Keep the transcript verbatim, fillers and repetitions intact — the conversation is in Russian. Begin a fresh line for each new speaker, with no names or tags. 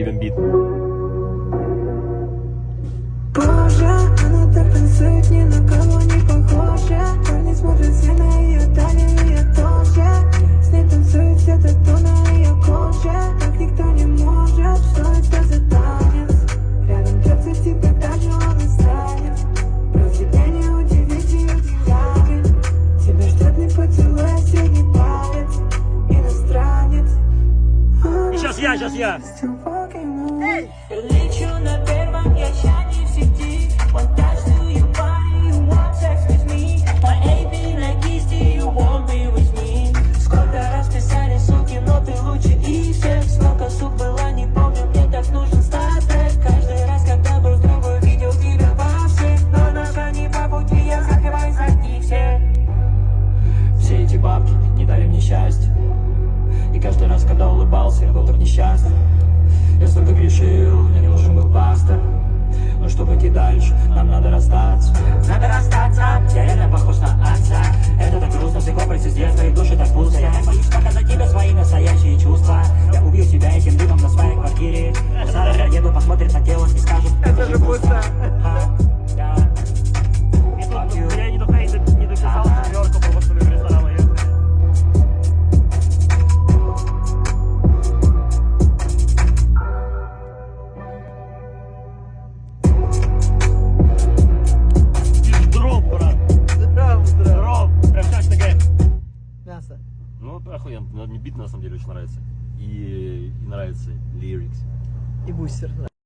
гамбит.
Боже, она так танцует, ни на кого не похожа. Парни смотрят все на ее талию, я тоже. С ней танцует все тату на ее коже. Так никто не может, что это за танец? Рядом держится типа так же он и станет. Про тебя не удивить ее деньгами. Тебя ждет не поцелуй, а средний палец. Иностранец.
Сейчас я, сейчас я.
Лечу на первом, я чане в сети. One touch to your body, you want sex with me. My A B на кисти, you won't be with me. Сколько раз писали, суки, но ты лучше и всех. Сколько сук было, не помню, мне так нужен статек. Каждый раз, когда был с другой, видел тебя во всех. Но нога не по пути, я закрываюсь от них всех. Все эти бабки не дали мне счастья. И каждый раз, когда улыбался, я был так несчастлив. Я столько грешил, мне не нужен был пастор. Но чтобы идти дальше, нам надо расстаться. Надо расстаться, я реально похож на отца. Это так грустно, все комплексы с детства и в душе так пусто. Я так боюсь